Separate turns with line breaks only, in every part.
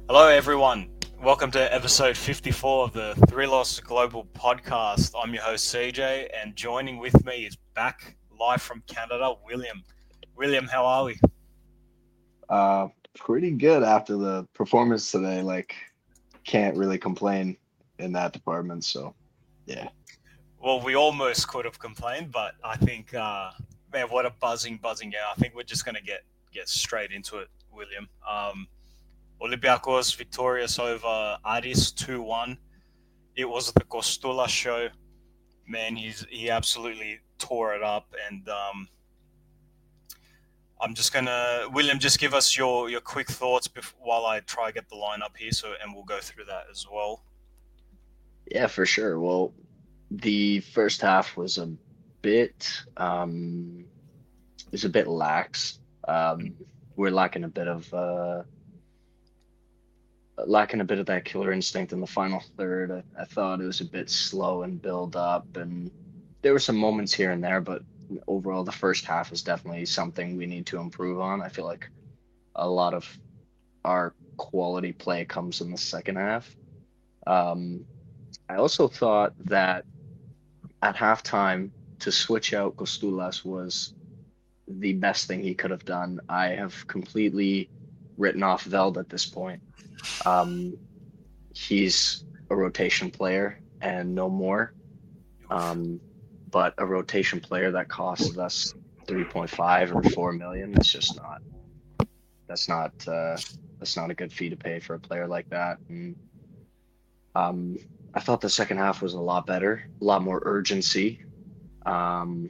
Hello, everyone. Welcome to episode 54 of the Three Loss Global podcast. I'm your host, CJ, and joining with me is back live from Canada, William. William, how are we?
Pretty good after the performance today. Like, can't really complain in that department. So, yeah.
Well, we almost could have complained, but I think, man, what a buzzing game. I think we're just going to get straight into it, William. Olympiacos victorious over Aris 2-1. It was the Costula show. Man, he absolutely tore it up, and I'm just gonna William, just give us your quick thoughts while I try to get the lineup here, and we'll go through that as well.
Yeah, for sure. Well, the first half bit, was a bit lax. We're lacking a bit of that killer instinct in the final third. I thought it was a bit slow and build up, and there were some moments here and there, but overall, the first half is definitely something we need to improve on. I feel like a lot of our quality play comes in the second half. Um, I also thought that at halftime to switch out Costulas was the best thing he could have done. I have completely written off Veld at this point. Um, he's a rotation player and no more. Um, but a rotation player that costs us 3.5 or 4 million, that's not that's not a good fee to pay for a player like that. And um, I thought the second half was a lot better, a lot more urgency. Um,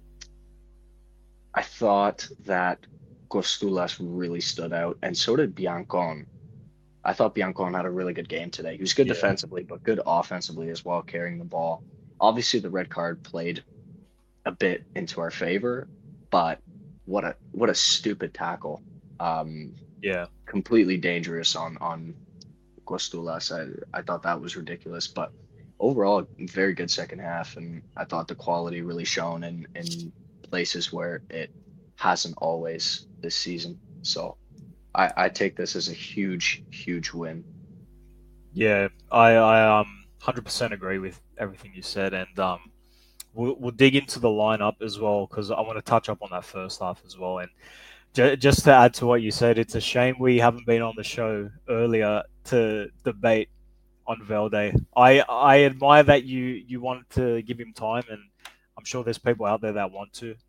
I thought that Costulas really stood out, and so did Biancon. I thought Biancon had a really good game today. He was good
Yeah,
defensively, but good offensively as well, carrying the ball. Obviously, the red card played a bit into our favor, but what a stupid tackle. Um,
yeah,
Completely dangerous on Costulas. I thought that was ridiculous, but overall, very good second half, and I thought the quality really shone in places where it hasn't always this season. So I take this as a huge win.
yeah. I 100% agree with everything you said, and we'll dig into the lineup as well because I want to touch up on that first half as well. And just to add to what you said, it's a shame we haven't been on the show earlier to debate on Velde. I admire that you wanted to give him time, and I'm sure there's people out there that want to.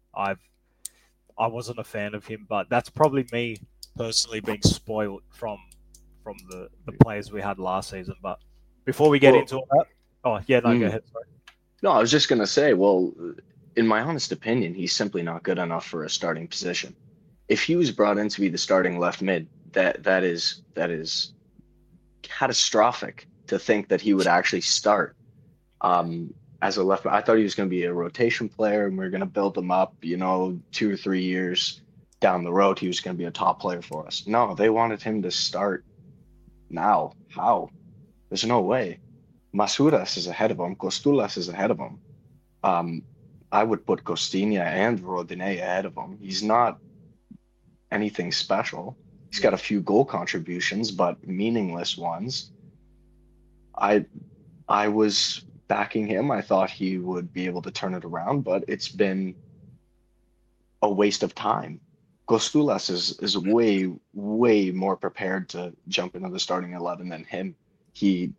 I wasn't a fan of him, but that's probably me personally being spoiled from the players we had last season. But before we get
Well,
into all that, oh yeah, no, go
mm,
ahead. Sorry.
no, I was just gonna say, well, in my honest opinion, he's simply not good enough for a starting position. If he was brought in to be the starting left mid, that is catastrophic to think that he would actually start as a left. I thought he was going to be a rotation player, and we are going to build him up. 2 or 3 years down the road, he was going to be a top player for us. No, they wanted him to start now. How? There's no way. Masuras is ahead of him. Costulas is ahead of him. Um, I would put Costinha and Rodine ahead of him. He's not anything special. He's got a few goal contributions, but meaningless ones. I I was backing him. I thought he would be able to turn it around, but it's been a waste of time. Costulas is way more prepared to jump into the starting 11 than him. He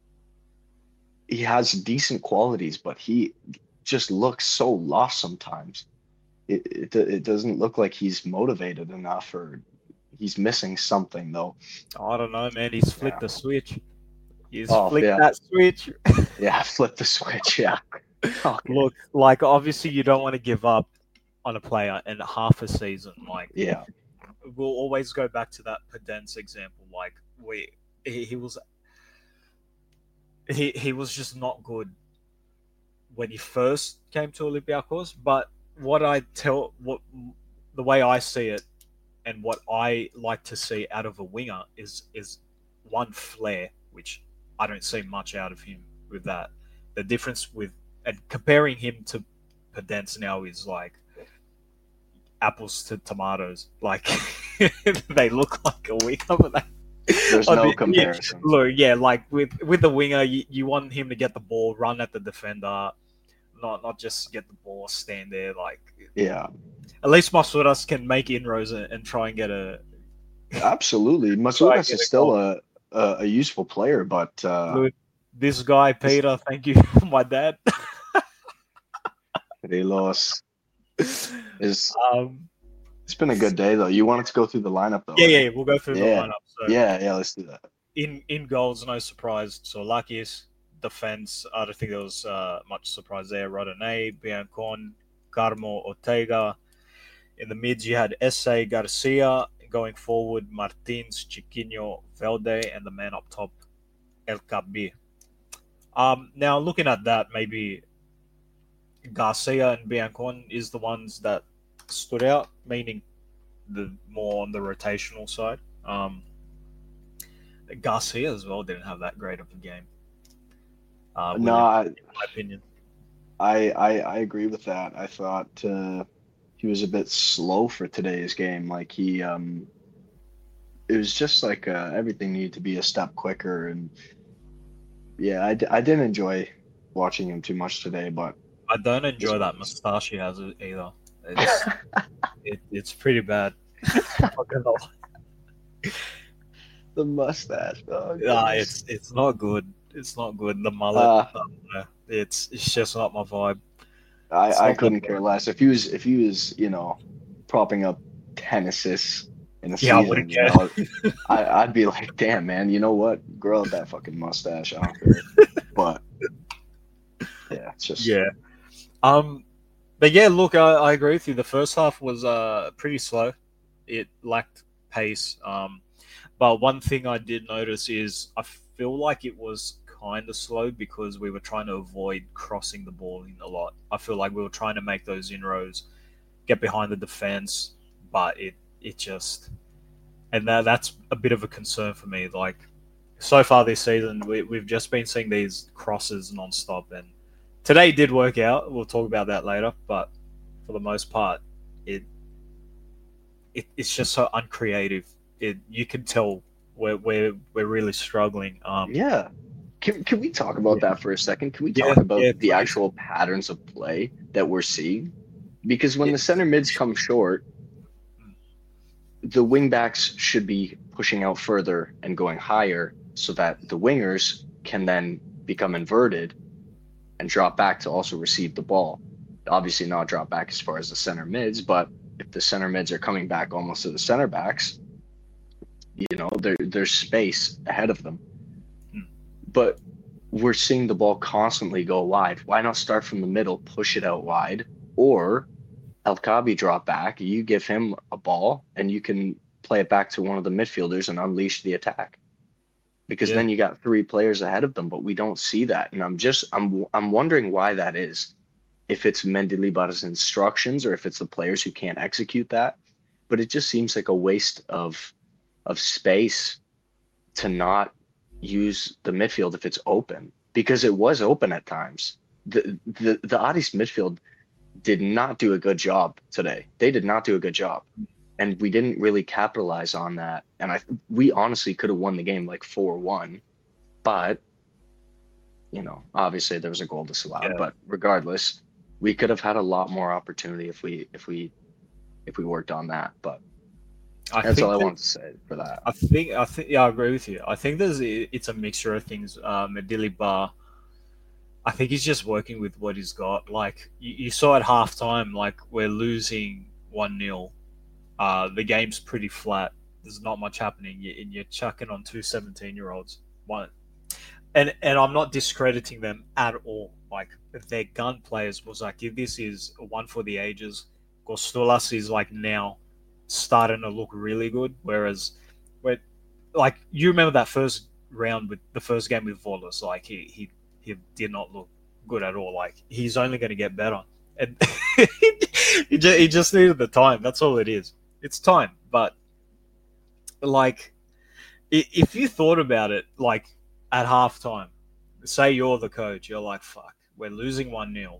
he has decent qualities, but he just looks so lost sometimes. It doesn't look like he's motivated enough, or he's missing something though.
I don't know, man. He's flicked
Yeah.
the switch. He's
Oh
flicked
yeah,
that switch.
yeah. Flip the switch. Yeah. Okay.
Look, like obviously you don't want to give up on a player in half a season. Like
Yeah.
we'll always go back to that Pedence example. Like he was he was just not good when he first came to Olympiacos. But what the way I see it and what I like to see out of a winger is one flair, which I don't see much out of him with that. The difference with and comparing him to Pedence now is like apples to tomatoes. Like they look like a winger, but
There's
I
no
mean, yeah,
comparison.
look, yeah, like with the winger, you want him to get the ball, run at the defender, not just get the ball, stand there. Like
Yeah,
at least Masuras can make inroads and try and
absolutely.
try and
Masuras
get
is
a
still
goal.
a useful player, but
Look, this guy
this
Peter, thank you, my dad.
Rilos is
um,
it's been a good day though. You wanted to go through the lineup though,
yeah,
eh?
yeah, we'll go through the
Yeah,
lineup. So
yeah. Let's do that.
in goals, no surprise. So Lakis defense, I don't think there was much surprise there. Rodonei, Biancon, Carmo, Ortega. In the mids, you had Esse, Garcia. Going forward, Martins, Chiquinho, Velde, and the man up top, El Cabi. Now looking at that, maybe Garcia and Biancon is the ones that stood out, meaning the more on the rotational side. Garcia as well didn't have that great of a game,
No,
William, in my opinion.
I agree with that. I thought he was a bit slow for today's game. Like it was just like everything needed to be a step quicker. And yeah, I didn't enjoy watching him too much today, but
I don't
is
enjoy
what
that
it is.
moustache he has either. It's it's pretty bad. Not gonna lie.
The mustache. Oh
Nah,
goodness.
it's not good. It's not good. The mullet,
Uh,
it's just not my vibe. It's
I
not my
couldn't care
vibe.
less. If he was, propping up 10 assists in a
Yeah, I wouldn't
season,
care.
I'd be like, damn man, you know what? Grow out that fucking mustache. I don't care. But yeah, it's just
Yeah. Um, but yeah, look, I agree with you. The first half was pretty slow. It lacked pace. But one thing I did notice is I feel like it was kind of slow because we were trying to avoid crossing the ball in a lot. I feel like we were trying to make those inroads, get behind the defense, but it just and that's a bit of a concern for me. Like so far this season, we've just been seeing these crosses nonstop, and today did work out. We'll talk about that later, but for the most part, it, it's just so uncreative. You can tell we're really struggling.
yeah. Can we talk about
Yeah,
that for a second? Can we
yeah,
talk about
yeah.
the
Please.
actual patterns of play that we're seeing? Because when
Yeah,
the center mids come short, the wingbacks should be pushing out further and going higher so that the wingers can then become inverted and drop back to also receive the ball. Obviously, not drop back as far as the center mids, but if the center mids are coming back almost to the center backs, there's space ahead of them.
mm,
But we're seeing the ball constantly go wide. Why not start from the middle, push it out wide, or El Kabi drop back, you give him a ball and you can play it back to one of the midfielders and unleash the attack. Because
yeah,
then you got three players ahead of them, but we don't see that. And I'm wondering why that is. If it's Mendilibar's instructions or if it's the players who can't execute that. But it just seems like a waste of space to not use the midfield if it's open. Because it was open at times. The Addis midfield did not do a good job today. They did not do a good job. And we didn't really capitalize on that. And we honestly could have won the game like 4-1. But, obviously there was a goal disallowed.
yeah.
But regardless, we could have had a lot more opportunity if we worked on that. But
I
that's all
think
I
that
wanted to say for that.
I think yeah, I agree with you. I think it's a mixture of things. Medili Bar, I think he's just working with what he's got. Like you saw at halftime, like we're losing 1-0. The game's pretty flat. There's not much happening, and you're chucking on two 17-year-olds. One, and I'm not discrediting them at all. Like they're gun players. Was like if this is one for the ages. Costolas is like now starting to look really good. Whereas, when like you remember that first round with the first game with Volos, like he did not look good at all. Like he's only going to get better, and he just needed the time. That's all it is. It's time, but like if you thought about it, like at halftime, say you're the coach, you're like, fuck, we're losing 1-0.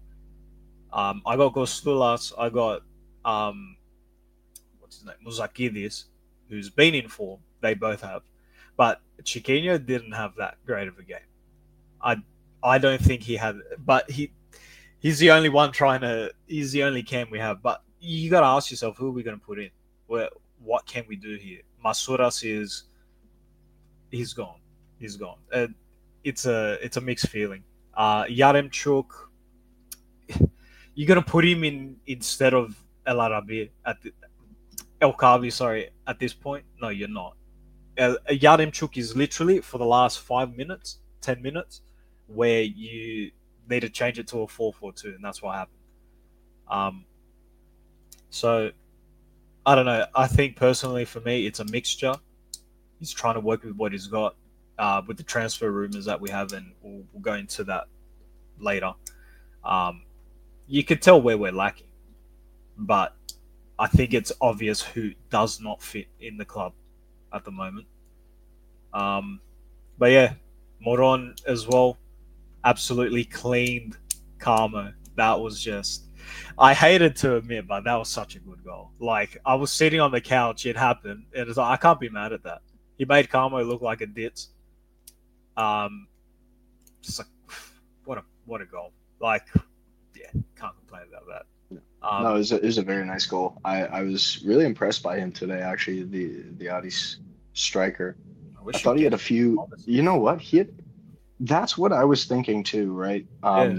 I got Gostulas, I got what's his name, Muzakidis, who's been in form. They both have. But Chiquinho didn't have that great of a game. I I don't think he had, but he's the only one trying to. He's the only cam we have. But you got to ask yourself, who are we going to put in? Where what can we do here? Masuras is he's gone. He's gone. It's a mixed feeling. Yaremchuk, you're gonna put him in instead of El Arabi El Kabi. Sorry, at this point, no, you're not. Yaremchuk is literally for the last 5 minutes, 10 minutes, where you need to change it to a 4-4-2, and that's what happened. Um, so I don't know. I think personally for me, it's a mixture. He's trying to work with what he's got, with the transfer rumors that we have, and we'll go into that later. Um, you can tell where we're lacking, but I think it's obvious who does not fit in the club at the moment. Um, but yeah, Moron as well, absolutely cleaned Carmo. That was just. I hated to admit, but that was such a good goal. Like, I was sitting on the couch, it happened, and it's like, I can't be mad at that. He made Carmo look like a ditz. Um, just like, what a goal. Like, yeah, can't complain about that.
No,
Um,
it was a very nice goal. I was really impressed by him today, actually, the Addis striker.
I
I
wish
thought
he'd
he had
get
a few,
honestly.
you know what? That's what I was thinking too, right?
Yeah.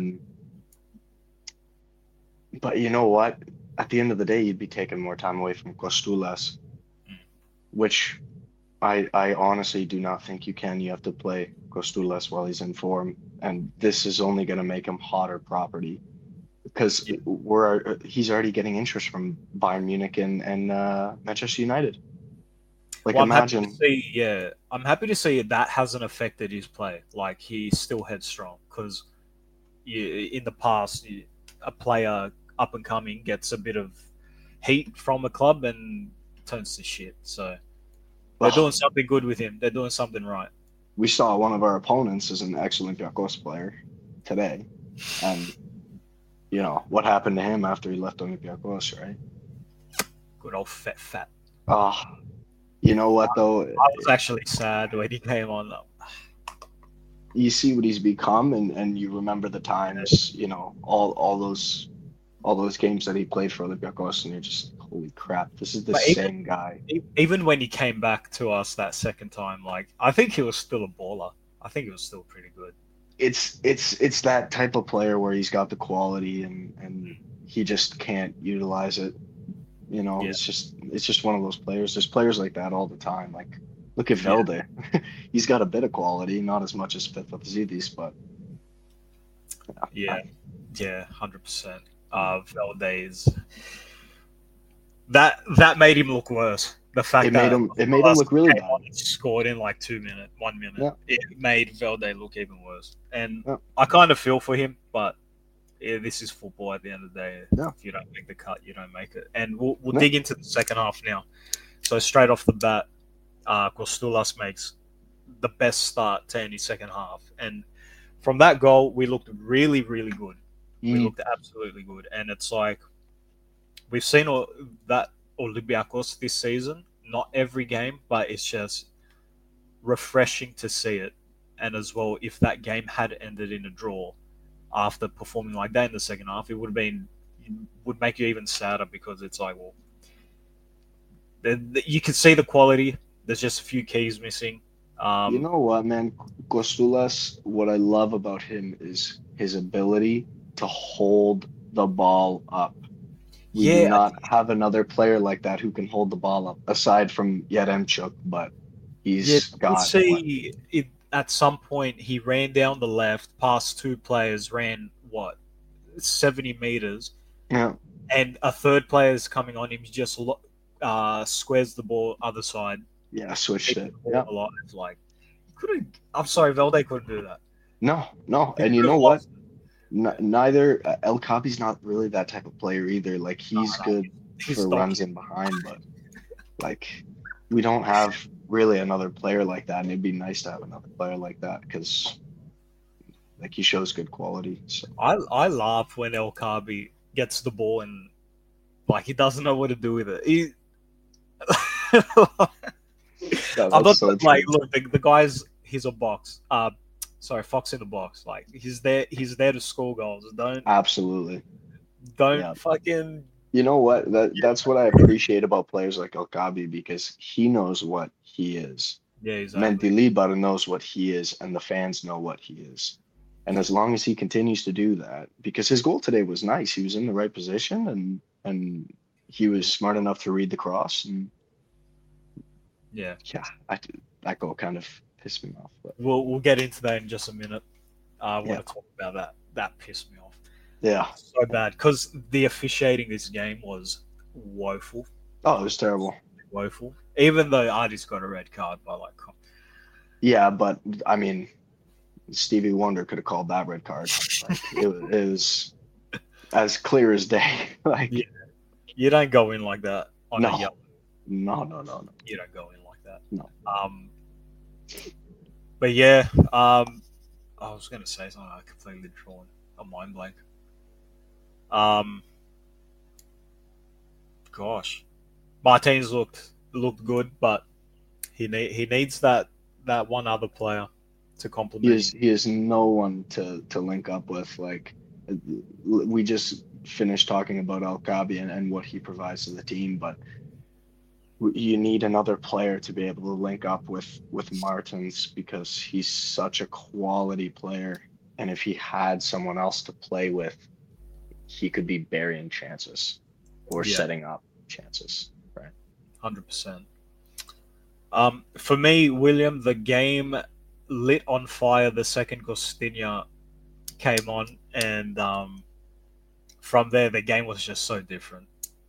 But you know what? At the end of the day, you'd be taking more time away from Costulas,
Mm.
which I honestly do not think you can. You have to play Costulas while he's in form, and this is only going to make him hotter property because
Yeah.
he's already getting interest from Bayern Munich and Manchester United. Like
Well, I'm happy to
imagine,
see. Yeah, I'm happy to see that hasn't affected his play. Like, he's still headstrong because in the past, a player up and coming gets a bit of heat from a club and turns to shit. So they're
well,
doing something good with him. They're doing something right.
we saw one of our opponents as an ex-Olympiacos player today, and you know what happened to him after he left Olympiacos, right?
Good old fat.
Ah, you know what though?
I was actually sad when he came on.
You see what he's become, and you remember the times, you know, all those games that he played for Olympiacos, and you're just, holy crap, this is the
But
same guy.
even when he came back to us that second time, like, I think he was still a baller. I think he was still pretty good.
It's that type of player where he's got the quality and he just can't utilize it. You know,
Yeah,
it's just one of those players. There's players like that all the time. Like look at
yeah,
Velde. He's got a bit of quality, not as much as Fifth but
yeah,
I,
yeah, 100%. Valdez, that made him look worse. The fact that
it made him
us
look really
came
bad.
on and scored in like 2 minutes, 1 minute,
Yeah,
it made Velde look even worse. And
yeah,
I kind of feel for him, but yeah, this is football at the end of the day.
yeah,
If you don't make the cut, you don't make it. And we'll
yeah.
dig into the second half now. So straight off the bat, Kostulas makes the best start to any second half. And from that goal, we looked really, really good. We
Mm,
looked absolutely good. And it's like we've seen that Olympiacos this season. Not every game, but it's just refreshing to see it. And as well, if that game had ended in a draw after performing like that in the second half, it would make you even sadder because it's like, well, you can see the quality. There's just a few keys missing.
you
Um,
know what, man? Costulas, what I love about him is his ability to hold the ball up. We do
yeah,
not have another player like that who can hold the ball up, aside from Yaremchuk, but
yeah.
he's
You
got what?
see, it, at some point he ran down the left, past two players, ran what 70 meters,
Yeah,
and a third player is coming on him. He just squares the ball other side,
yeah, switched
keeping
it.
the
Yeah.
ball alive. Like, couldn't. I'm sorry, Valde couldn't do that.
No, no.
He
And you
could
know
have
what?
lost. Yeah.
Neither El Capi's not really that type of player either. Like
No,
he's
no,
good
he's
for runs
donkey.
in behind, but like we don't have really another player like that, and it'd be nice to have another player like that because like he shows good quality. So
I laugh when El Kabi gets the ball and like he doesn't know what to do with it. I'm
That's
not
so
like,
true.
look, the guy's he's a box. Sorry, Fox in the box. Like he's there. He's there to score goals.
Absolutely.
Don't
Yeah.
fucking.
You know what? That's what I appreciate about players like Okabe because he knows what he is.
Yeah, exactly.
Mendilibar knows what he is, and the fans know what he is. And as long as he continues to do that, because his goal today was nice, he was in the right position, and he was smart enough to read the cross. And
Yeah,
yeah, that goal kind of pissed me off. But
we'll get into that in just a minute. I
yeah,
want to talk about that. That pissed me off
yeah.
so bad because the officiating this game was woeful,
Oh, it was terrible.
woeful. Even though Artie's got a red card, but like,
Yeah, but I mean, Stevie Wonder could have called that red card. Like it was as clear as day.
yeah,
Like
you don't go in like that on a
no,
yellow.
no.
You don't go in like that.
No.
Um, but yeah, I was gonna say something. I completely drawn a mind blank. Um, gosh, Martinez looked good, but he needs that one other player to complement him.
He is no one to link up with. Like we just finished talking about Alcabi and what he provides to the team, but you need another player to be able to link up with Martins because he's such a quality player. And if he had someone else to play with, he could be burying chances or
Yeah,
setting up chances. Right.
100%. For me, William, the game lit on fire the second Costinha came on, and from there the game was just so different.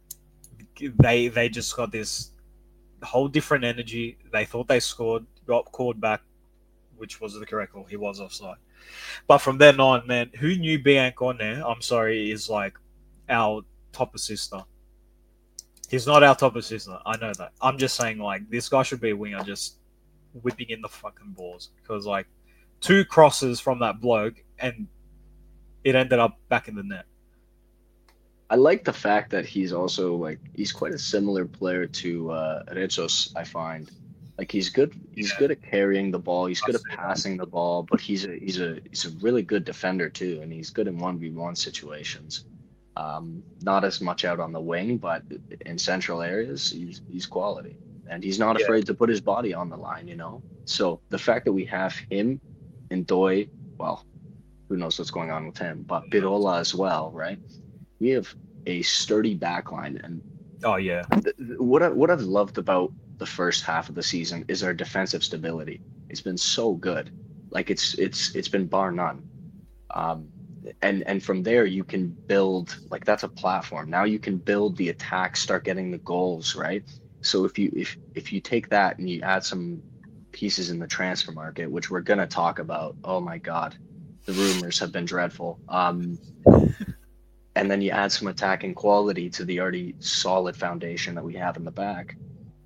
They just got this whole different energy. They thought they scored, got called back, which was the correct call. He was offside. But from then on, man, who knew Biancone, I'm sorry, is like our top assister. He's not our top assister. I know that. I'm just saying, like, this guy should be a winger just whipping in the fucking balls. Because, like, two crosses from that bloke and it ended up back in the net.
I like the fact that he's also like he's quite a similar player to Rezos, I find. Like he's
Yeah,
good at carrying the ball, he's
I
good at
see that.
passing the ball, but he's a really good defender too, and he's good in 1v1 situations. Not as much out on the wing, but in central areas, he's quality. And he's not
Yeah,
afraid to put his body on the line, you know? So the fact that we have him and Doi, well, who knows what's going on with him, but Birola as well, right? We have a sturdy backline, and
oh, yeah.
what I've loved about the first half of the season is our defensive stability. It's been so good, like it's been bar none. Um, and from there you can build like that's a platform. Now you can build the attack, start getting the goals, right? So if you take that and you add some pieces in the transfer market, which we're gonna talk about, oh my God, the rumors have been dreadful. And then you add some attacking quality to the already solid foundation that we have in the back,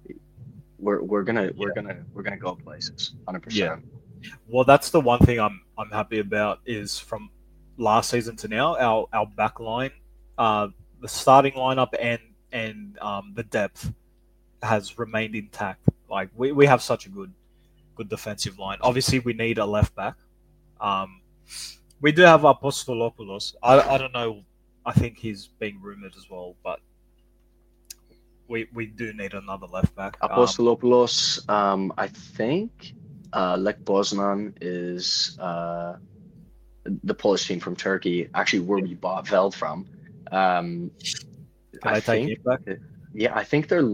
we're gonna go places,
Yeah.
100%.
Well, that's the one thing I'm happy about is from last season to now, our back line, the starting lineup and the depth has remained intact. Like we have such a good defensive line. Obviously, we need a left back. Um, we do have Apostolopoulos. I don't know. I think he's being rumored as well, but we do need another left back.
Apostolopoulos, I think Lech Poznan is the Polish team from Turkey, actually where we bought Veld from. Um,
Can
I
I take
think,
him back?
yeah, I think they're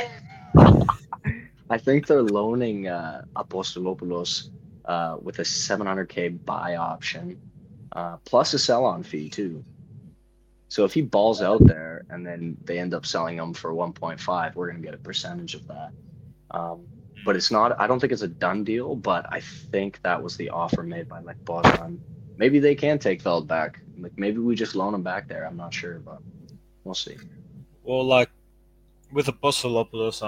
I think they're loaning Apostolopoulos with a 700K buy option, plus a sell-on fee too. So if he balls out there and then they end up selling him for 1.5, we're going to get a percentage of that. But it's not, I don't think it's a done deal, but I think that was the offer made by like Bozan. Maybe they can take Feld back. Like maybe we just loan him back there. I'm not sure, but we'll see.
Well, like with Apostolopoulos,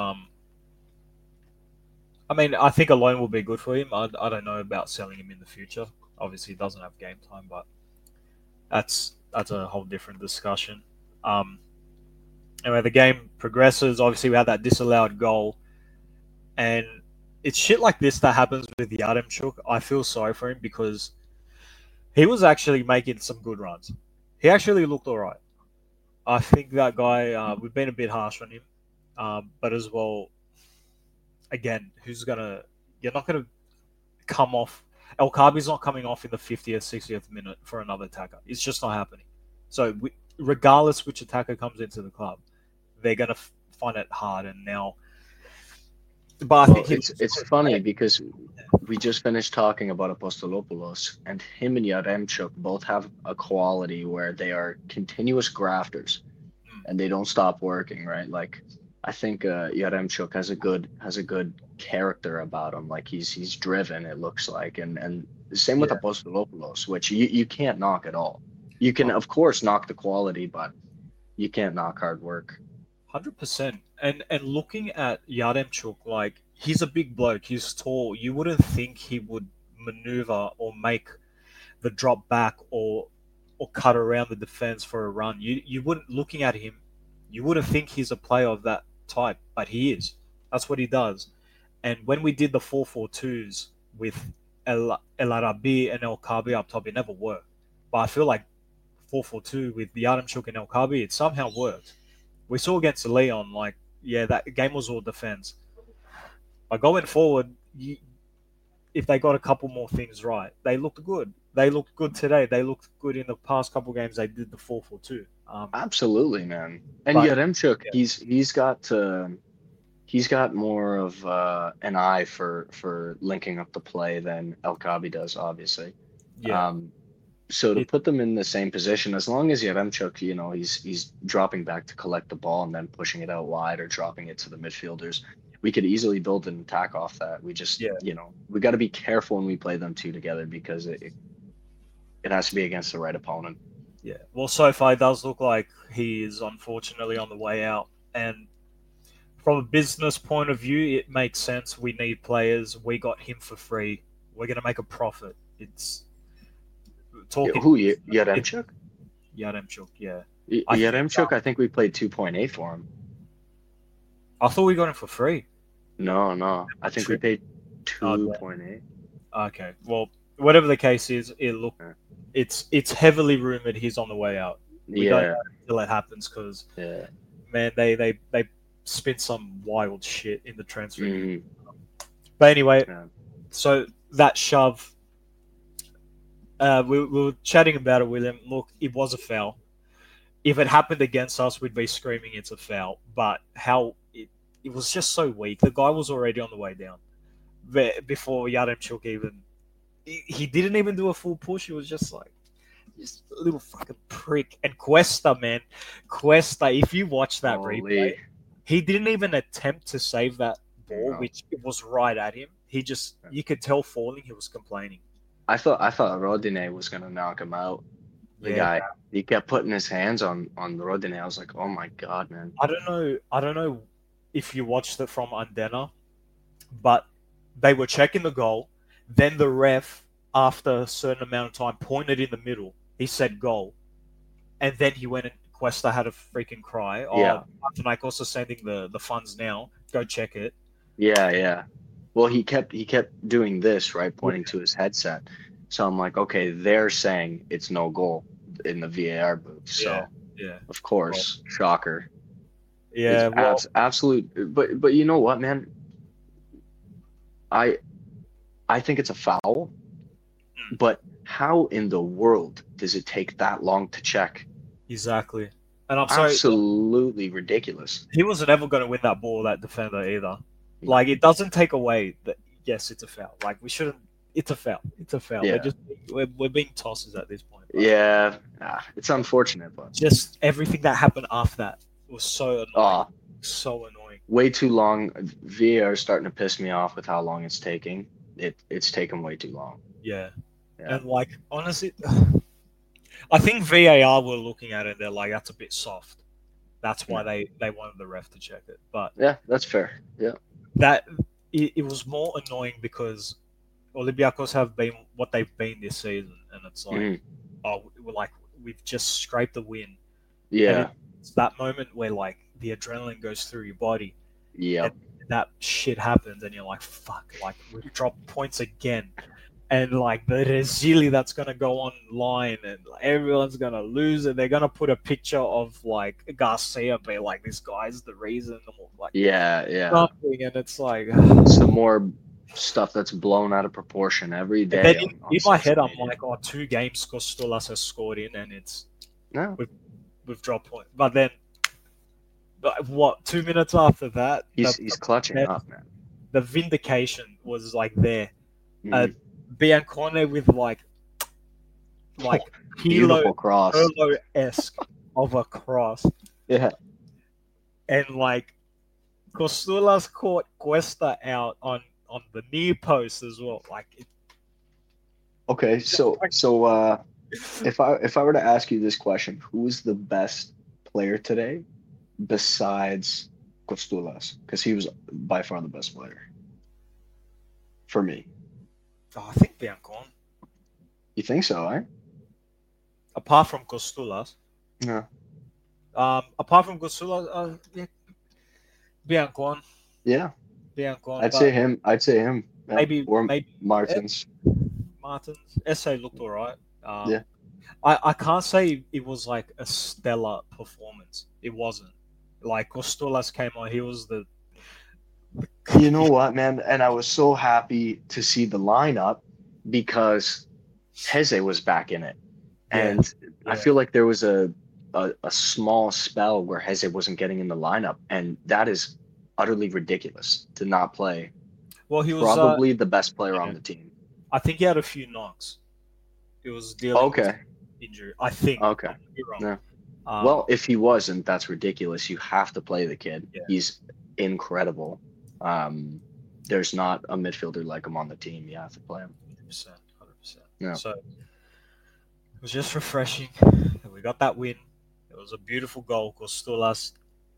I mean, I think a loan will be good for him. I don't know about selling him in the future. Obviously, he doesn't have game time, but that's a whole different discussion. Um, anyway, the game progresses. Obviously, we had that disallowed goal, and it's shit like this that happens with Yaremchuk. I feel sorry for him because he was actually making some good runs. He actually looked all right. I think that guy, we've been a bit harsh on him, but as well, again, you're not gonna come off. El Kabi's not coming off in the 50th, 60th minute for another attacker. It's just not happening. So, regardless which attacker comes into the club, they're gonna find it hard. And now, but I
Well,
think
it's funny because we just finished talking about Apostolopoulos, and him and Yaremchuk both have a quality where they are continuous grafters, and they don't stop working, right? Like, I think Yaremchuk has a good character about him. Like he's driven, it looks like, and the same with
yeah,
Apostolopoulos, which you can't knock at all. You can of course knock the quality, but you can't knock hard work.
100%. And looking at Yaremchuk, like he's a big bloke, he's tall. You wouldn't think he would maneuver or make the drop back or cut around the defense for a run. You wouldn't looking at him, you wouldn't think he's a player of that type, but he is. That's what he does. And when we did the 4-4-2s with El Arabi and El Kabi up top, it never worked. But I feel like 4-4-2 with Yaremchuk and El Kabi, it somehow worked. We saw against Leon, like, yeah, that game was all defense. But going forward, if they got a couple more things right, they looked good. They looked good today. They looked good in the past couple games. They did the 4-4-2.
Absolutely, man. And
But
Yaremchuk,
yeah,
he's got more of an eye for linking up the play than El Kabi does, obviously.
yeah,
Um, so to
it,
put them in the same position, as long as Yaremchuk, he's dropping back to collect the ball and then pushing it out wide or dropping it to the midfielders, we could easily build an attack off that. We just,
yeah,
we got to be careful when we play them two together because it has to be against the right opponent.
yeah. Well, so far it does look like he is unfortunately on the way out. And from a business point of view, it makes sense. We need players. We got him for free. We're going to make a profit. It's talking.
Who,
It,
Yaremchuk?
Yaremchuk, yeah.
Yaremchuk, I think we played 2.8 for him.
I thought we got him for free.
No. I think we paid
Oh,
2.8.
okay. Well, whatever the case is,
Yeah.
it's heavily rumored he's on the way out. We don't
Yeah.
know until it happens because
Yeah.
man, they spin some wild shit in the transfer.
Mm,
But anyway,
yeah.
so that shove, we were chatting about it with him. Look, it was a foul. If it happened against us, we'd be screaming it's a foul. But it was just so weak. The guy was already on the way down before Yaremchuk even. He didn't even do a full push. He was just like, just a little fucking prick. And Cuesta, man, Cuesta. If you watch that replay,
Holy.
he didn't even attempt to save that ball,
No.
which it was right at him. He just, you could tell falling. He was complaining.
I thought Rodine was gonna knock him out. The guy, he kept putting his hands on Rodine. I was like, oh my god, man.
I don't know if you watched it from Andena, but they were checking the goal. Then the ref, after a certain amount of time, pointed in the middle. He said goal, and then he went and Cuesta had a freaking cry.
Yeah.
Panathinaikos are sending the funds now. Go check it.
Yeah. Well, he kept doing this, right, pointing to his headset. So I'm like, okay, they're saying it's no goal in the VAR booth. So
Yeah.
of course, shocker.
Yeah.
It's
Well,
absolute. But you know what, man? I think it's a foul. But how in the world does it take that long to check?
exactly. And I'm sorry,
Absolutely ridiculous.
he wasn't ever going to win that ball, that defender either.
No.
Like, it doesn't take away that, yes, it's a foul. Like, we shouldn't, it's a foul. It's a foul.
Yeah.
We're being tossers at this point.
Yeah, it's unfortunate, but
Just everything that happened after that was so annoying. So annoying.
way too long. VAR is starting to piss me off with how long it's taking. It's taken way too long.
Yeah.
Yeah.
And, like, honestly, I think VAR were looking at it, they're like, that's a bit soft. That's why they wanted the ref to check it. But
Yeah, that's fair. Yeah.
that it was more annoying because Olympiacos have been what they've been this season, and it's like,
Mhm.
we've just scraped the win.
Yeah.
It's that moment where like the adrenaline goes through your body.
Yep.
that shit happens, and you're like, fuck, like we've dropped points again, and like the resili that's gonna go online, and like, everyone's gonna lose, and they're gonna put a picture of like Garcia, be like, this guy's the reason, or like
Yeah.
something, and it's like,
Some more stuff that's blown out of proportion every
and then
day on
in my
social
head, I'm
media.
like, oh, 2 games Costolas has scored in, and
No,
we've dropped points, but then. But what 2 minutes after that,
he's clutching up, man.
the vindication was like there.
Mhm.
Biancone with like
Beautiful cross.
Pirlo esque of a cross,
Yeah.
and like Costulas caught Cuesta out on the near post as well. Like,
Okay, so if I were to ask you this question, who is the best player today besides Costulas? Because he was by far the best player for me.
I think Biancone,
You think so, eh?
apart from Costulas,
No.
apart from Costulas, yeah, Biancone,
Yeah,
Biancone,
I'd
but
say him. I'd say him. Yeah.
maybe
Or
maybe
Martins.
Martins. Essay looked alright.
Yeah.
I can't say it was like a stellar performance. It wasn't. Like Costolas came on, he was the
You know what, man? And I was so happy to see the lineup because Heze was back in it. And I feel like there was a small spell where Heze wasn't getting in the lineup, and that is utterly ridiculous to not play.
Well, he was
Probably the best player on the team.
I think he had a few knocks. He was dealing with injury. I think.
Okay.
You're wrong.
Yeah. Well, if he wasn't, that's ridiculous. You have to play the kid.
Yeah.
He's incredible. There's not a midfielder like him on the team. You have to play him.
100%.
Yeah.
So it was just refreshing. And we got that win. It was a beautiful goal. Costolas.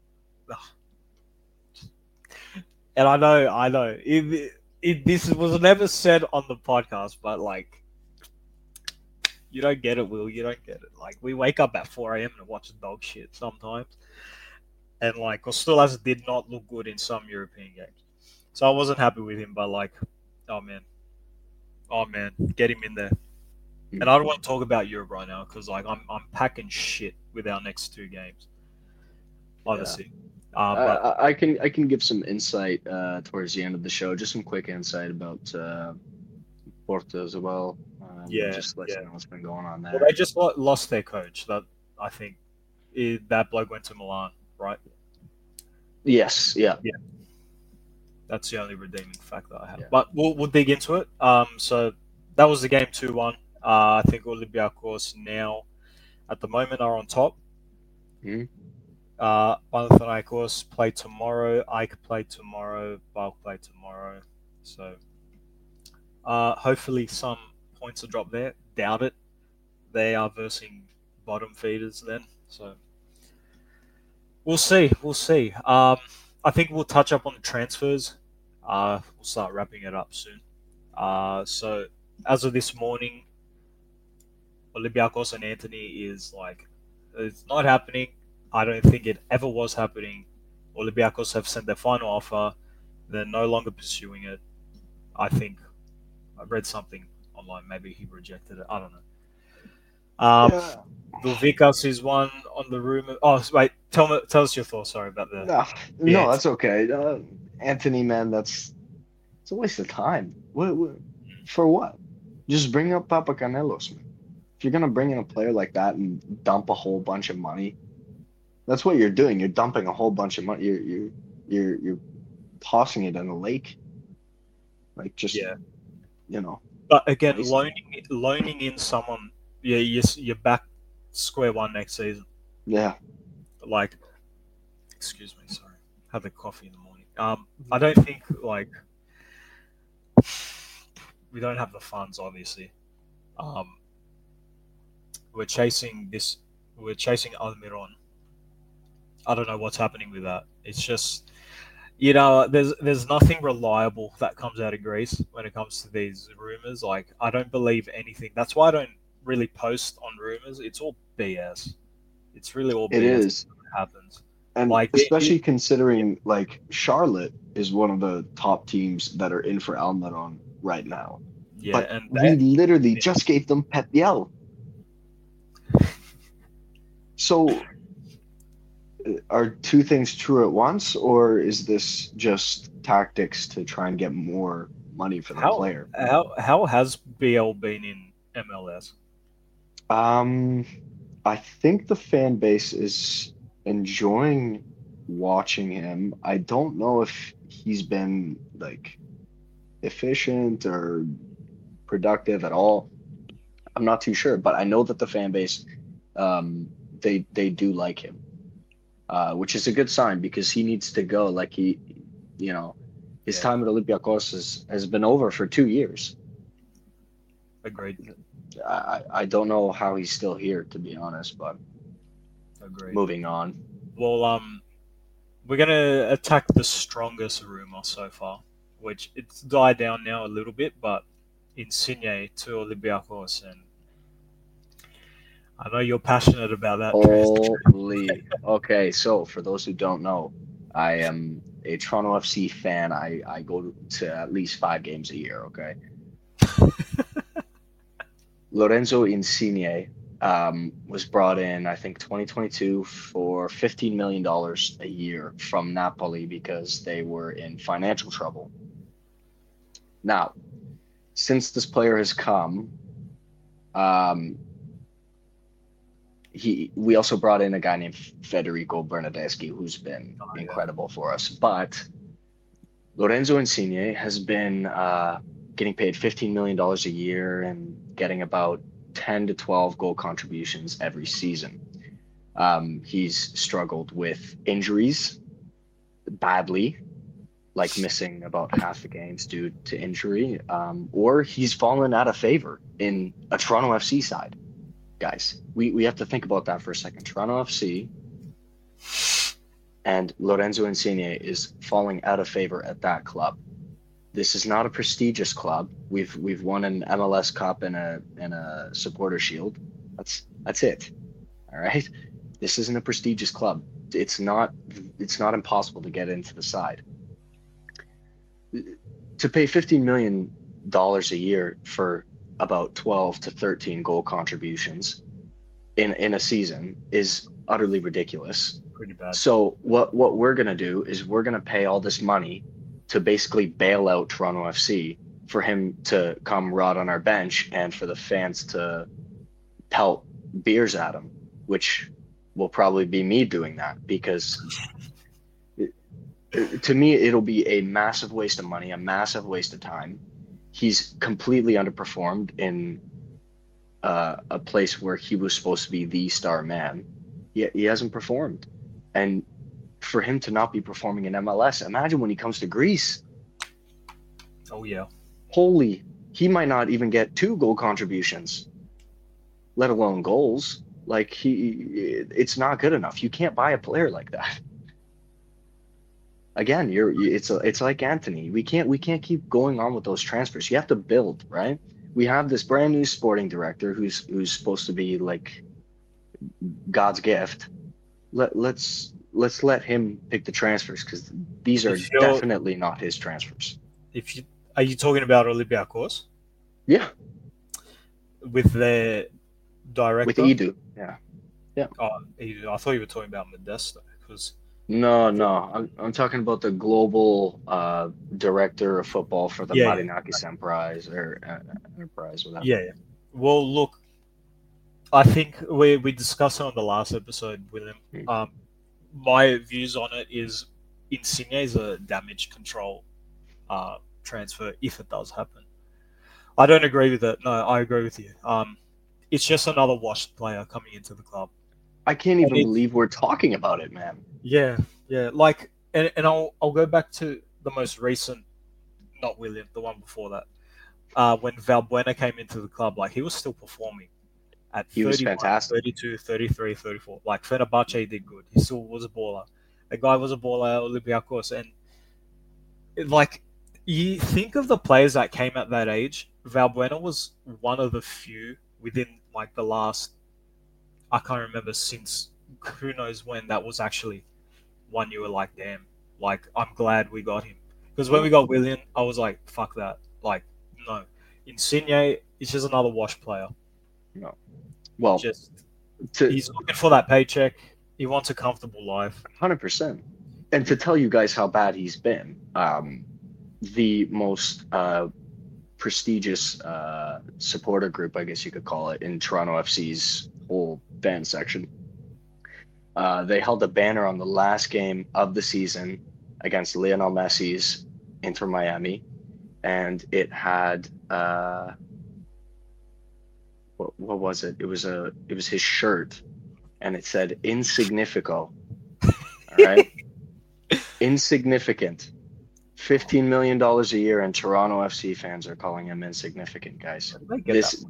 And I know. This was never said on the podcast, but like, you don't get it, Will. You don't get it. Like, we wake up at 4 a.m. and watch dog shit sometimes. And, like, Costolas did not look good in some European games. So I wasn't happy with him, but, like, oh, man, get him in there. And I don't want to talk about Europe right now because, like, I'm packing shit with our next 2 games. Obviously.
But I can give some insight towards the end of the show. Just some quick insight about Porto as well. Just let you know what's been going on there.
Well, they just lost their coach. That I think that bloke went to Milan, right?
Yes, yeah.
That's the only redeeming fact that I have.
Yeah.
But we'll dig into it. So that was the game 2-1. I think Olympiacos now, at the moment, are on top. Panathinaikos play tomorrow. Ike play tomorrow. Balk play tomorrow. So hopefully some points will drop there. Doubt it. They are versing bottom feeders then. So we'll see. I think we'll touch up on the transfers. We'll start wrapping it up soon. So as of this morning, Olympiacos and Anthony is like, it's not happening. I don't think it ever was happening. Olympiacos have sent their final offer. They're no longer pursuing it. I think I read something online. Maybe he rejected it. I don't know. Vilvikas is one on the rumor. Oh, wait. Tell us your thoughts. Sorry about that.
No, that's okay. Anthony, man, it's a waste of time. For what? Just bring up Papacanelos, man. If you're gonna bring in a player like that and dump a whole bunch of money, that's what you're doing. You're dumping a whole bunch of money. You're tossing it in a lake. Like just you know.
But again, loaning in someone, you're back square one next season.
Yeah.
Like, excuse me, sorry, have a coffee in the morning. I don't think like we don't have the funds, obviously. We're chasing Almiron. I don't know what's happening with that. It's just, there's nothing reliable that comes out of Greece when it comes to these rumors. Like, I don't believe anything. That's why I don't really post on rumors. It's all BS. It's really all BS.
It is.
That happens.
And
Like,
especially considering like Charlotte is one of the top teams that are in for Almiron right now.
yeah,
But
and
we literally
yeah.
just gave them Pep Biel. So are two things true at once, or is this just tactics to try and get more money for the
How
player?
how has BL been in MLS?
Um, I think the fan base is enjoying watching him. I don't know if he's been like efficient or productive at all. I'm not too sure, but I know that the fan base, they do like him, which is a good sign because he needs to go. Like you know, his
Yeah,
time at Olympiacos has been over for 2 years.
agreed,
I don't know how he's still here, to be honest, but
agreed.
moving on.
Well, we're gonna attack the strongest rumor so far, which it's died down now a little bit, but Insigne to Olympiacos, and I know you're passionate about that transfer.
Holy. Okay, so for those who don't know, I am a Toronto FC fan. I go to at least 5 games a year, okay? Lorenzo Insigne was brought in, I think, 2022 for $15 million a year from Napoli because they were in financial trouble. Now, since this player has come, um, we also brought in a guy named Federico Bernardeschi, who's been
Oh, yeah.
incredible for us. But Lorenzo Insigne has been getting paid $15 million a year and getting about 10 to 12 goal contributions every season. He's struggled with injuries badly, like missing about half the games due to injury, or he's fallen out of favor in a Toronto FC side. Guys, we have to think about that for a second. Toronto FC and Lorenzo Insigne is falling out of favor at that club. This is not a prestigious club. We've won an MLS Cup and a supporter shield. That's it. All right. This isn't a prestigious club. It's not impossible to get into the side. To pay $15 million a year for about 12 to 13 goal contributions in a season is utterly ridiculous.
Pretty bad.
So what we're gonna do is we're gonna pay all this money to basically bail out Toronto FC for him to come rot on our bench and for the fans to pelt beers at him, which will probably be me doing that because to me it'll be a massive waste of money, a massive waste of time. He's completely underperformed in a place where he was supposed to be the star man. He hasn't performed, and for him to not be performing in MLS, imagine when he comes to Greece.
Oh yeah.
Holy, he might not even get 2 goal contributions, let alone goals. Like it's not good enough. You can't buy a player like that. Again, it's like Anthony. We can't keep going on with those transfers. You have to build, right? We have this brand new sporting director who's supposed to be like God's gift. Let's let him pick the transfers because these are
If you're
definitely not his transfers.
if you are you talking about Olympiacos
Yeah,
with their
with
director?
Edu. Yeah, yeah.
Oh, I thought you were talking about Modesto because
No. I'm talking about the global director of football for the
yeah,
Marinakis Enterprise or Enterprise, whatever.
yeah. Well, look, I think we discussed it on the last episode with him.
Hmm.
My views on it is Insigne is a damage control transfer if it does happen. I don't agree with it. No, I agree with you. It's just another washed player coming into the club.
I can't
And
even
it's
believe we're talking about it, man.
yeah, yeah. Like, and I'll go back to the most recent, not William, the one before that. When Valbuena came into the club, like he was still performing at
He was
31,
fantastic.
32, 33, 34. Like Fenerbahce did good. He still was a baller. The guy was a baller at Olympiacos. And like, you think of the players that came at that age, Valbuena was one of the few within like the last, I can't remember since who knows when that was actually one you were like, damn, like I'm glad we got him. Because when we got Willian, I was like, fuck that. Like, no. Insigne is just another wash player.
No. Well,
Just
to
he's looking for that paycheck. He wants a comfortable life.
100%. And to tell you guys how bad he's been, the most prestigious supporter group, I guess you could call it, in Toronto FC's whole fan section, they held a banner on the last game of the season against Lionel Messi's Inter Miami, and it had what was it? It was his shirt, and it said "Insignifico." All right, insignificant. $15 million a year, and Toronto FC fans are calling him insignificant, guys. This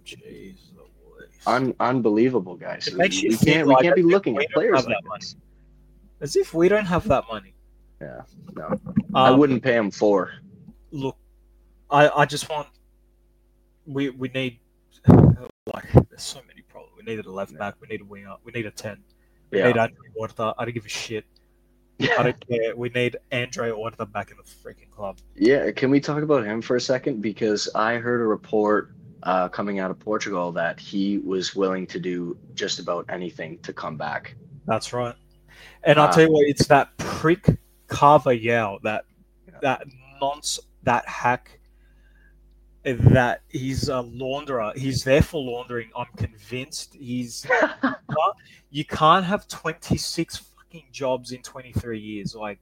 unbelievable, guys. We can't be looking at players like this.
As if we don't have that money.
Yeah, no. I wouldn't pay him $4.
Look, I just want we need like there's so many problems. We needed a left back, we need a winger, we need a 10. We need Andre Horta. I don't give a shit. I don't care. We need Andre Horta back in the freaking club.
Yeah, can we talk about him for a second? Because I heard a report coming out of Portugal that he was willing to do just about anything to come back.
That's right. And I'll tell you what, it's that prick Carvajal, that nonce, that hack, that he's a launderer. He's there for laundering. I'm convinced he's. You can't have 26 fucking jobs in 23 years. Like,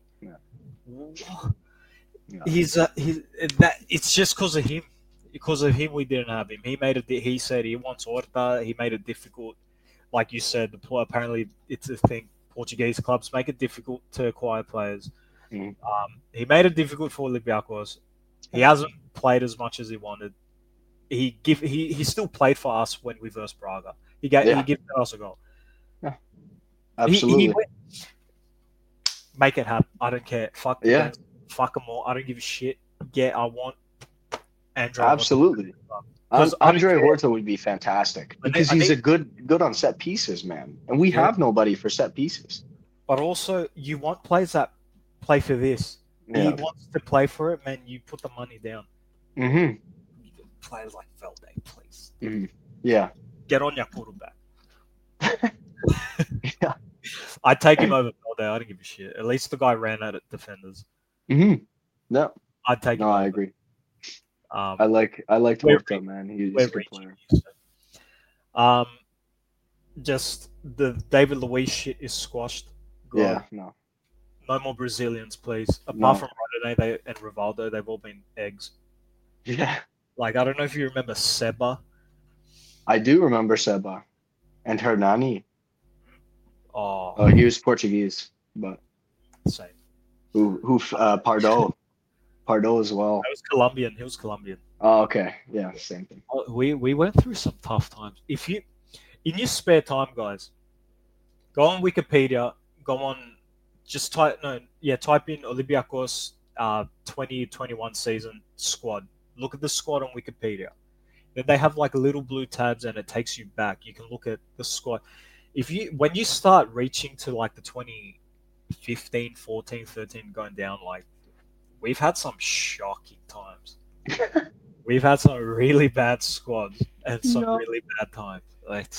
he's that. It's just because of him. Because of him, we didn't have him. He made it. He said he wants Horta. He made it difficult. Like you said, apparently it's a thing. Portuguese clubs make it difficult to acquire players.
Mm.
He made it difficult for Olympiacos. He hasn't played as much as he wanted. He still played for us when we versed Braga. He gave us a goal.
Yeah, absolutely.
Make it happen. I don't care. Fuck them. Fuck them all. I don't give a shit. I want Andre.
Absolutely. Andre Horta would be fantastic because he's a good on set pieces, man. And we have nobody for set pieces.
But also, you want players that play for this. Yeah. He wants to play for it, man. You put the money down.
Mm-hmm.
Players like Velde, please.
Mm-hmm. Yeah.
Get on Yakuru back.
Yeah.
I'd take him over Velde. I don't give a shit. At least the guy ran at it defenders.
Mm-hmm. No.
I'd take him
over.
I
agree. I liked Horta, man. He's a good player.
Just the David Luiz shit is squashed. God.
Yeah, no.
No more Brazilians, please. Apart from Rodinei and Rivaldo, they've all been eggs.
Yeah.
Like, I don't know if you remember Seba.
I do remember Seba. And Hernani.
Oh,
he was Portuguese, but
same.
Pardo. Pardo as well.
He was Colombian.
Oh, okay. Yeah, same thing.
We went through some tough times. If you, in your spare time, guys, go on Wikipedia, type in Olympiacos 2021 season squad. Look at the squad on Wikipedia. Then they have like little blue tabs and it takes you back. You can look at the squad. When you start reaching to like the 2015, 14, 13 going down, like, we've had some shocking times. We've had some really bad squads and some really bad times. Like,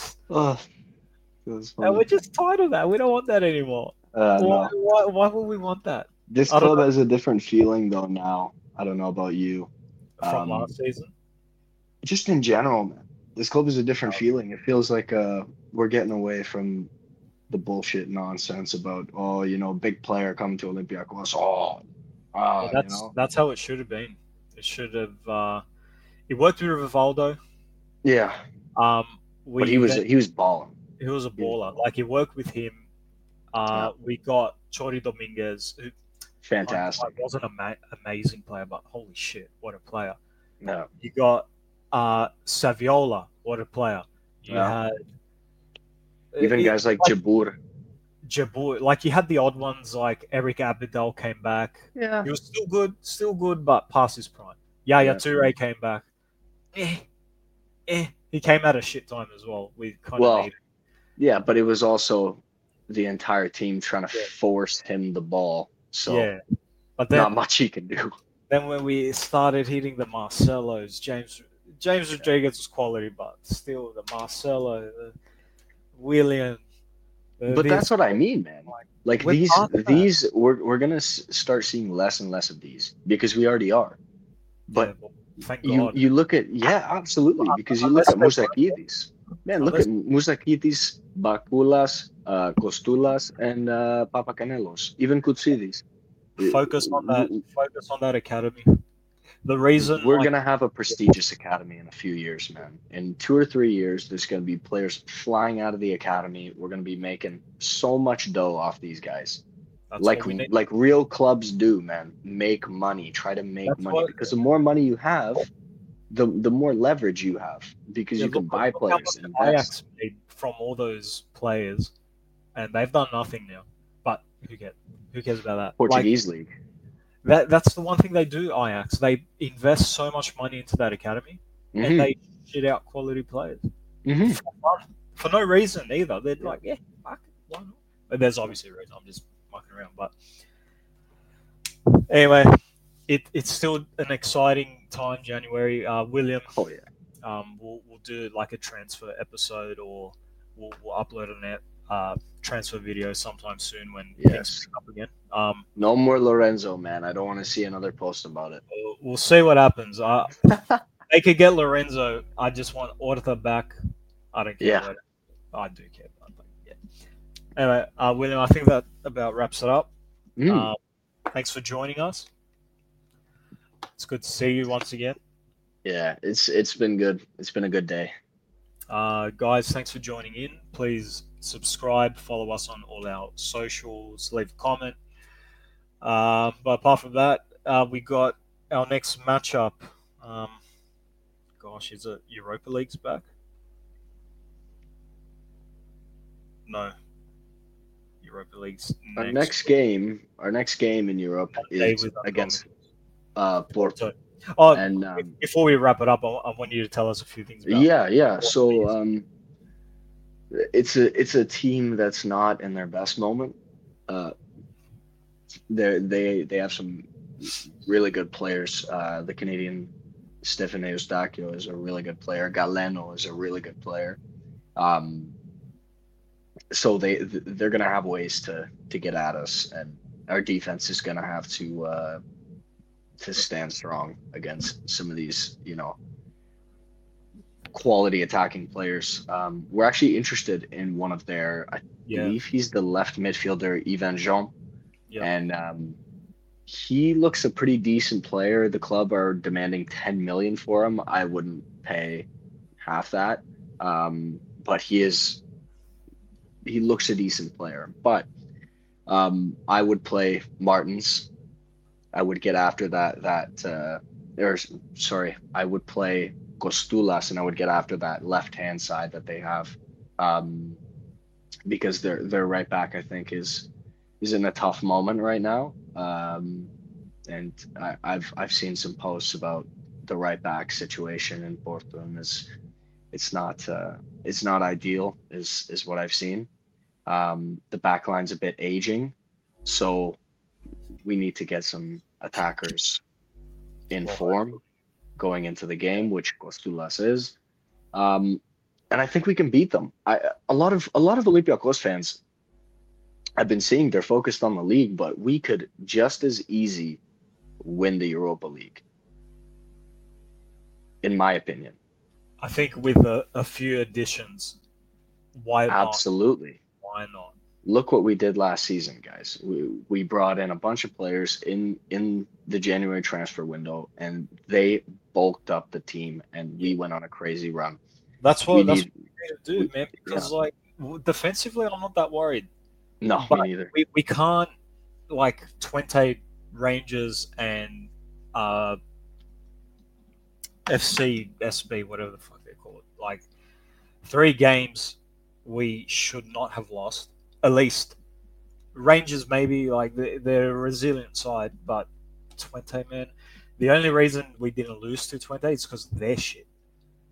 and we're just tired of that. We don't want that anymore. Why would we want that?
This club has a different feeling though now. I don't know about you.
From last season?
Just in general, man. This club is a different feeling. It feels like we're getting away from the bullshit nonsense about, big player coming to Olympiacos.
That's how it should have been. It should have. It worked with Rivaldo.
Yeah.
But
he was balling.
He was a baller. Like, he worked with him. We got Chori Dominguez, who
fantastic.
Wasn't an amazing player, but holy shit, what a player!
No.
You got Saviola, what a player! You had
even guys like Jabur.
Like, you had the odd ones, like Eric Abidal came back.
Yeah.
He was still good, but past his prime. Yaya Toure came back. He came at a shit time as well. We kind of needed.
Yeah, but it was also the entire team trying to
Yeah.
force him the ball. So
Yeah, but then
not much he can do.
then when we started hitting the Marcelos, James Rodriguez was quality, but still the Marcelo, the William,
But that's
this
what I mean, man. Like
we're past that.
we're gonna start seeing less and less of these because we already are.
Yeah,
But
but thank
you
God.
you look at, yeah, absolutely, because you look
Unless
at
they work,
Musakidis. Man, look
unless
at Musakidis, Bakulas, Kostulas, and Papakanelos, even Koutsidis.
focus on that academy. The reason,
We're
like,
gonna have a prestigious academy in a few years, man. In 2 or 3 years, there's gonna be players flying out of the academy. We're gonna be making so much dough off these guys,
that's what we need.
like real clubs do, man. Make money, try to make
That's
money,
what.
because the more money you have, the more leverage you have, because
Yeah,
you can buy
look how
players
much
and invest.
Ajax made from all those players, and they've done nothing now. But who cares about that? Like
Portuguese league.
that's the one thing they do. Ajax, they invest so much money into that academy, and
Hmm.
they shit out quality players
Hmm.
for fun, for no reason either. They're
Yeah.
like, yeah, fuck it, why not? But there's obviously a reason. I'm just mucking around. But anyway, it's still an exciting time, January. William,
Oh yeah.
we'll do like a transfer episode, or we'll upload transfer video sometime soon when things
Yes.
pick up again.
No more Lorenzo, man. I don't want to see another post about it.
We'll see what happens. They could get Lorenzo. I just want Orta back. I don't care.
Yeah.
I do care. But yeah. Anyway, William, I think that about wraps it up.
Mm.
Thanks for joining us. It's good to see you once again.
Yeah. It's been good. It's been a good day.
Guys, thanks for joining in. Please subscribe, follow us on all our socials, leave a comment. But apart from that, we got our next matchup. Gosh, is it Europa League's back? No, Europa League's
Our
next
next game in Europe
day
is
with
against
Porto.
Porto.
Oh,
And
before we wrap it up, I want you to tell us a few things about.
yeah. So it's a team that's not in their best moment. They have some really good players. The Canadian Stefan Eustachio is a really good player. Galeno is a really good player. So they're gonna have ways to get at us, and our defense is gonna have to stand strong against some of these, quality attacking players. We're actually interested in one of their, I believe he's the left midfielder, Yvan Jean.
Yeah.
And he looks a pretty decent player. The club are demanding 10 million for him. I wouldn't pay half that. But he looks a decent player. But I would play Martins. I would get after I would play Kostulas, and I would get after that left-hand side that they have, because their right back, I think, is in a tough moment right now. And I've seen some posts about the right back situation in Porto, and it's not ideal, is what I've seen. The back line's a bit aging, so we need to get some attackers in form going into the game, which Kostulas is. And I think we can beat them. A lot of Olympiacos fans, I've been seeing, they're focused on the league, but we could just as easy win the Europa League, in my opinion.
I think with a few additions, why not?
Absolutely.
Why not?
Look what we did last season, guys. We brought in a bunch of players in the January transfer window, and they bulked up the team, and we went on a crazy run.
That's what we need to do, man. Because defensively, I'm not that worried.
No, me neither.
We can't, like, Twente, Rangers, and FC, SB, whatever the fuck they call it. Like, 3 games we should not have lost. At least Rangers, maybe, like, they're a resilient side, but Twente, man, the only reason we didn't lose to Twente is because they're shit.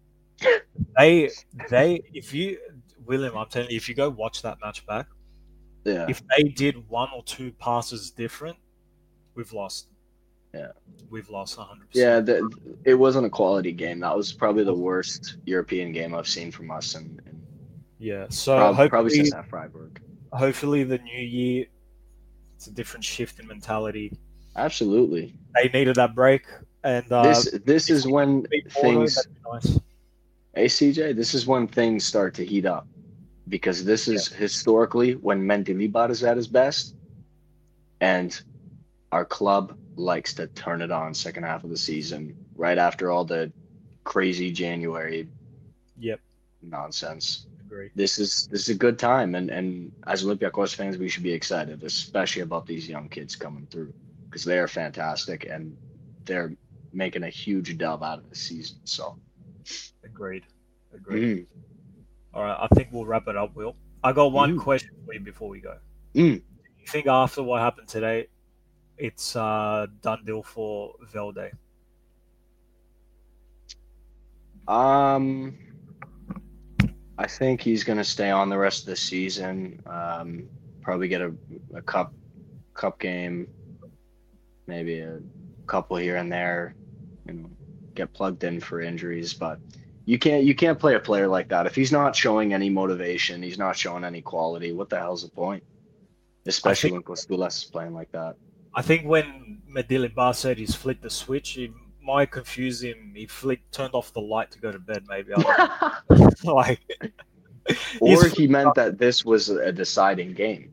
William, I'm telling you, if you go watch that match back,
Yeah.
If they did one or two passes different, we've lost.
Yeah.
We've lost 100%.
Yeah, it wasn't a quality game. That was probably the worst European game I've seen from us, and
Yeah. So
probably since that Freiburg.
hopefully the new year, it's a different shift in mentality.
Absolutely.
They needed that break, and
this is when things.
that'd be nice.
Hey CJ, this is when things start to heat up, because this is historically when Mendilibar is at his best, and our club likes to turn it on second half of the season, right after all the crazy January nonsense.
Agree.
This is a good time, and as Olympiacos fans, we should be excited, especially about these young kids coming through, because they are fantastic and they're making a huge dub out of the season. So,
Agreed. All right, I think we'll wrap it up, Will. I got one question for you before we go. Do you think after what happened today, it's done deal for Velde?
I think he's going to stay on the rest of the season. Probably get a cup game, maybe a couple here and there. Get plugged in for injuries, but you can't play a player like that if he's not showing any motivation. He's not showing any quality. What the hell's the point? Especially when Kostulas is playing like that.
I think when Mendilibar said he's flicked the switch, it might confuse him. He turned off the light to go to bed, maybe. I don't know.
Or he meant that this was a deciding game.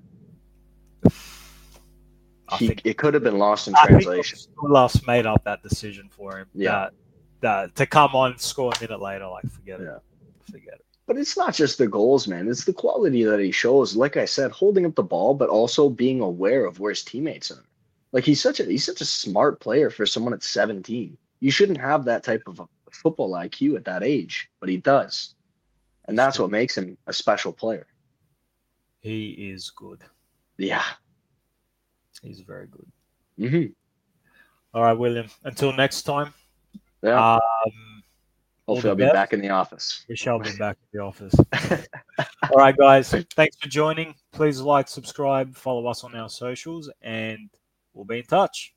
It could have been lost in translation.
Kostulas made up that decision for him.
Yeah.
That to come on, score a minute later, forget it. Forget it.
But it's not just the goals, man. It's the quality that he shows. Like I said, holding up the ball, but also being aware of where his teammates are. He's such a smart player for someone at 17. You shouldn't have that type of football IQ at that age, but he does. And that's what makes him a special player.
He is good.
Yeah.
He's very good.
Mm-hmm.
All right, William. Until next time.
Yeah. Hopefully I'll be back in the office.
We shall be back in the office. All right, guys. Thanks for joining. Please like, subscribe, follow us on our socials, and we'll be in touch.